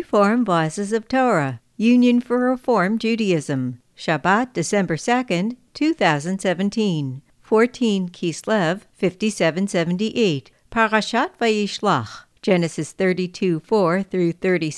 Reform Voices of Torah, Union for Reform Judaism, Shabbat, December 2nd, 2017, 14 Kislev, 5778, Parashat Vayishlach, Genesis 32:4 through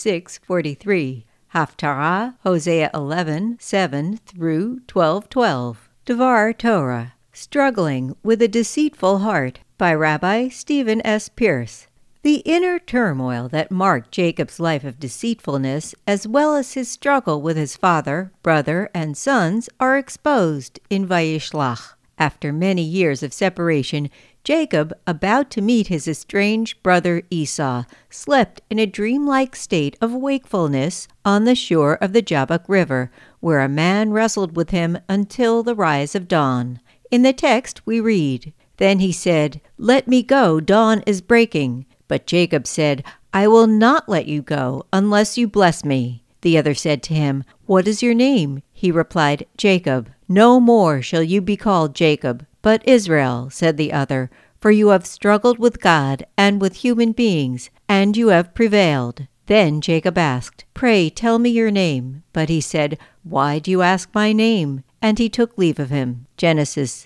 36:43, Haftarah, Hosea 11:7 through 12:12, Devar Torah, Struggling with a Deceitful Heart, by Rabbi Stephen S. Pierce. The inner turmoil that marked Jacob's life of deceitfulness, as well as his struggle with his father, brother, and sons, are exposed in Vayishlach. After many years of separation, Jacob, about to meet his estranged brother Esau, slept in a dreamlike state of wakefulness on the shore of the Jabbok River, where a man wrestled with him until the rise of dawn. In the text we read, "Then he said, 'Let me go, dawn is breaking.' But Jacob said, 'I will not let you go unless you bless me.' The other said to him, 'What is your name?' He replied, 'Jacob.' 'No more shall you be called Jacob, but Israel,' said the other, 'for you have struggled with God and with human beings, and you have prevailed.' Then Jacob asked, 'Pray tell me your name.' But he said, 'Why do you ask my name?' And he took leave of him." Genesis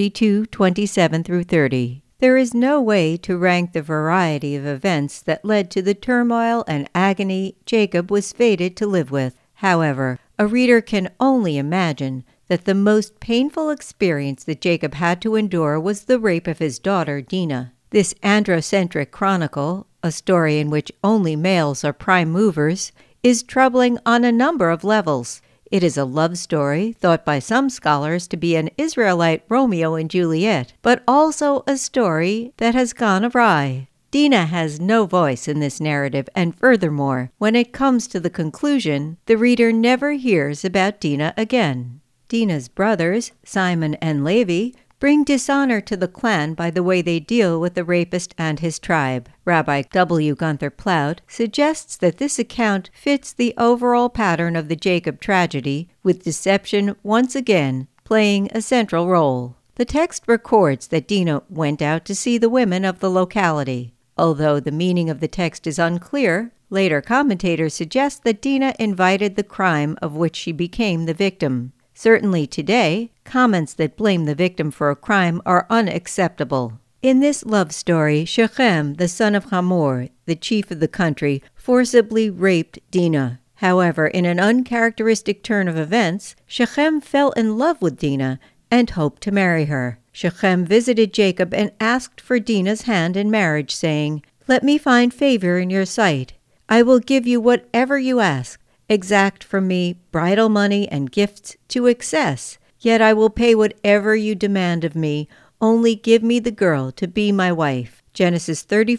32:27 through 30. There is no way to rank the variety of events that led to the turmoil and agony Jacob was fated to live with. However, a reader can only imagine that the most painful experience that Jacob had to endure was the rape of his daughter Dinah. This androcentric chronicle, a story in which only males are prime movers, is troubling on a number of levels. It is a love story, thought by some scholars to be an Israelite Romeo and Juliet, but also a story that has gone awry. Dinah has no voice in this narrative, and furthermore, when it comes to the conclusion, the reader never hears about Dinah again. Dinah's brothers, Simon and Levi, bring dishonor to the clan by the way they deal with the rapist and his tribe. Rabbi W. Gunther Plaut suggests that this account fits the overall pattern of the Jacob tragedy, with deception once again playing a central role. The text records that Dinah went out to see the women of the locality. Although the meaning of the text is unclear, later commentators suggest that Dinah invited the crime of which she became the victim. Certainly today, comments that blame the victim for a crime are unacceptable. In this love story, Shechem, the son of Hamor, the chief of the country, forcibly raped Dinah. However, in an uncharacteristic turn of events, Shechem fell in love with Dinah and hoped to marry her. Shechem visited Jacob and asked for Dinah's hand in marriage, saying, "Let me find favor in your sight. I will give you whatever you ask. Exact from me bridal money and gifts to excess, yet I will pay whatever you demand of me. Only give me the girl to be my wife." Genesis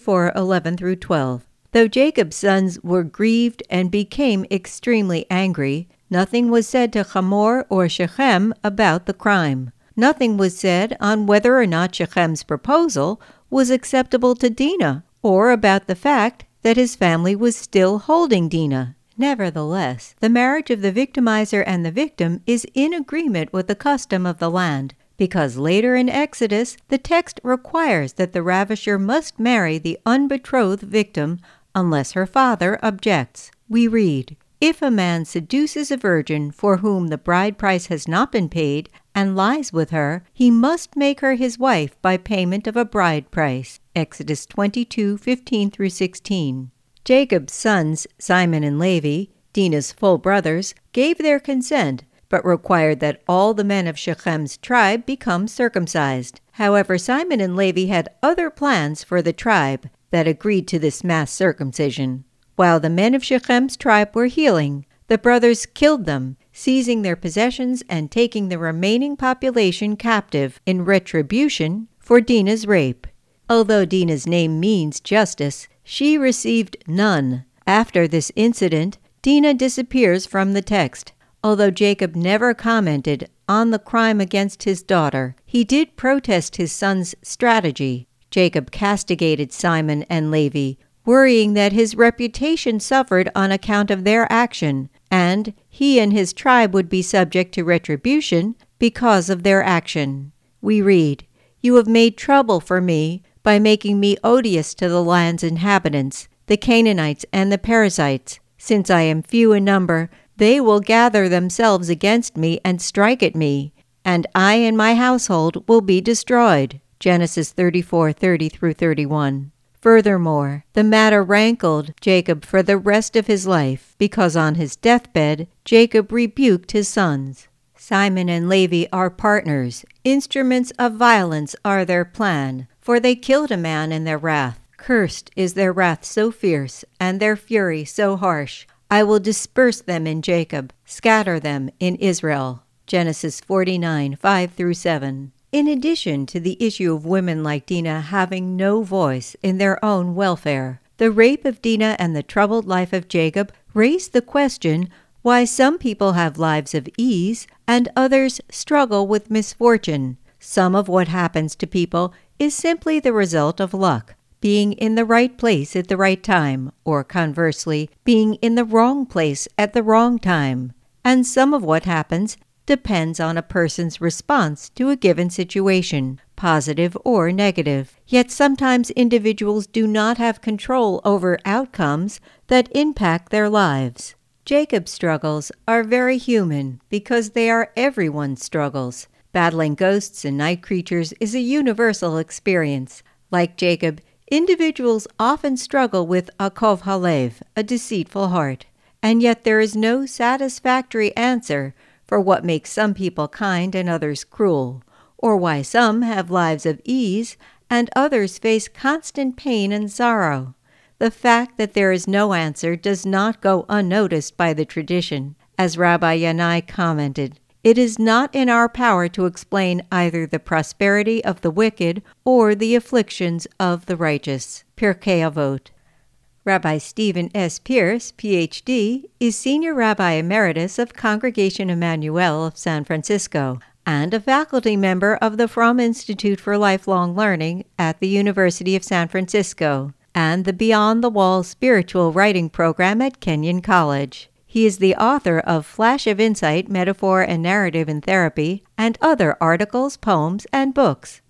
34:11 through 12. Though Jacob's sons were grieved and became extremely angry, nothing was said to Hamor or Shechem about the crime. Nothing was said on whether or not Shechem's proposal was acceptable to Dinah, or about the fact that his family was still holding Dinah. Nevertheless, the marriage of the victimizer and the victim is in agreement with the custom of the land, because later in Exodus, the text requires that the ravisher must marry the unbetrothed victim unless her father objects. We read, "If a man seduces a virgin for whom the bride price has not been paid and lies with her, he must make her his wife by payment of a bride price." Exodus 22:15 through 16. Jacob's sons, Simon and Levi, Dinah's full brothers, gave their consent, but required that all the men of Shechem's tribe become circumcised. However, Simon and Levi had other plans for the tribe that agreed to this mass circumcision. While the men of Shechem's tribe were healing, the brothers killed them, seizing their possessions and taking the remaining population captive in retribution for Dinah's rape. Although Dinah's name means justice, she received none. After this incident, Dinah disappears from the text. Although Jacob never commented on the crime against his daughter, he did protest his son's strategy. Jacob castigated Simon and Levi, worrying that his reputation suffered on account of their action, and he and his tribe would be subject to retribution because of their action. We read, "You have made trouble for me by making me odious to the land's inhabitants, the Canaanites and the Perizzites. Since I am few in number, they will gather themselves against me and strike at me, and I and my household will be destroyed. Genesis 34:30-31. Furthermore, the matter rankled Jacob for the rest of his life, because on his deathbed Jacob rebuked his sons. Simon and Levi are partners. Instruments of violence are their plan, for they killed a man in their wrath. Cursed is their wrath so fierce, and their fury so harsh. I will disperse them in Jacob, scatter them in Israel. Genesis 49:5-7. In addition to the issue of women like Dinah having no voice in their own welfare, the rape of Dinah and the troubled life of Jacob raise the question why some people have lives of ease and others struggle with misfortune. Some of what happens to people is simply the result of luck, being in the right place at the right time, or conversely, being in the wrong place at the wrong time. And some of what happens depends on a person's response to a given situation, positive or negative. Yet sometimes individuals do not have control over outcomes that impact their lives. Jacob's struggles are very human because they are everyone's struggles. Battling ghosts and night creatures is a universal experience. Like Jacob, individuals often struggle with akov halev, a deceitful heart, and yet there is no satisfactory answer for what makes some people kind and others cruel, or why some have lives of ease and others face constant pain and sorrow. The fact that there is no answer does not go unnoticed by the tradition. As Rabbi Yanai commented, it is not in our power to explain either the prosperity of the wicked or the afflictions of the righteous. Pirkei Avot. Rabbi Stephen S. Pierce, Ph.D., is Senior Rabbi Emeritus of Congregation Emmanuel of San Francisco and a faculty member of the Fromm Institute for Lifelong Learning at the University of San Francisco and the Beyond the Wall Spiritual Writing Program at Kenyon College. He is the author of Flash of Insight, Metaphor and Narrative in Therapy, and other articles, poems, and books.